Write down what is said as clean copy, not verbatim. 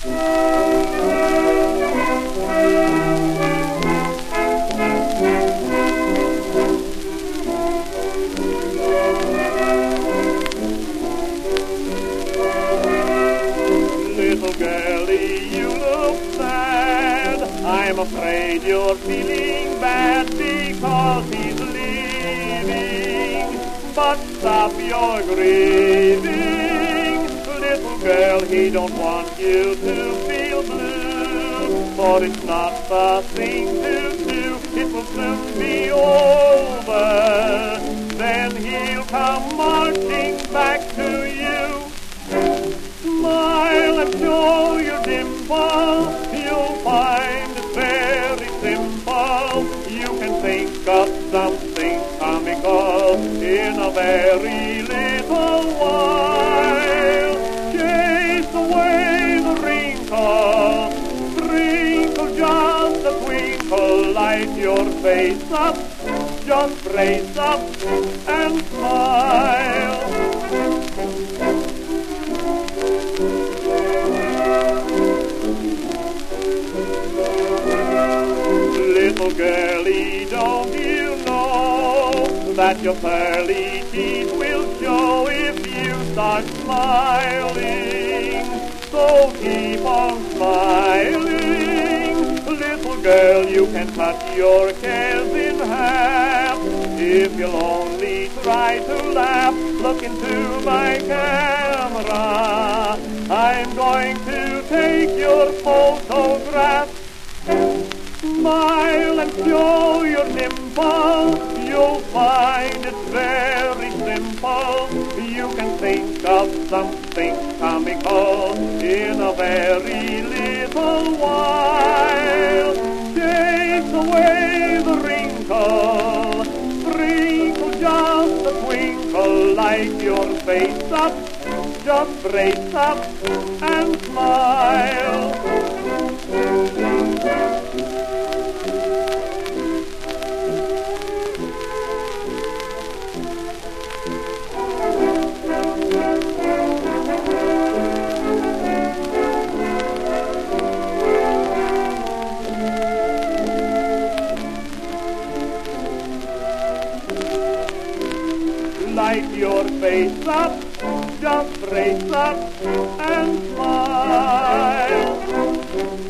Little girlie, you look sad. I'm afraid you're feeling bad because he's leaving. But stop your grieving. Little girl, he don't want you to feel blue. For it's not the thing to do. It will soon be over. Then he'll come marching back to you. Smile and show your dimple. You'll find it's very simple. You can think of something comical in a very little while. Chase away the wrinkle. Sprinkle just a twinkle. Light your face up. Just brace up and smile. Little girlie, don't you know that your pearly teeth will show if you start smiling? So keep on smiling. Little girl, you can cut your cares in half if you'll only try to laugh. Look into my camera. I'm going to take your photograph. Smile and show your dimple. You'll find it's very simple. You can think of something comical in a very little while. Chase away the wrinkle. Sprinkle just a twinkle. Light your face up. Just brace up and smile. Light your face up, just brace up and smile.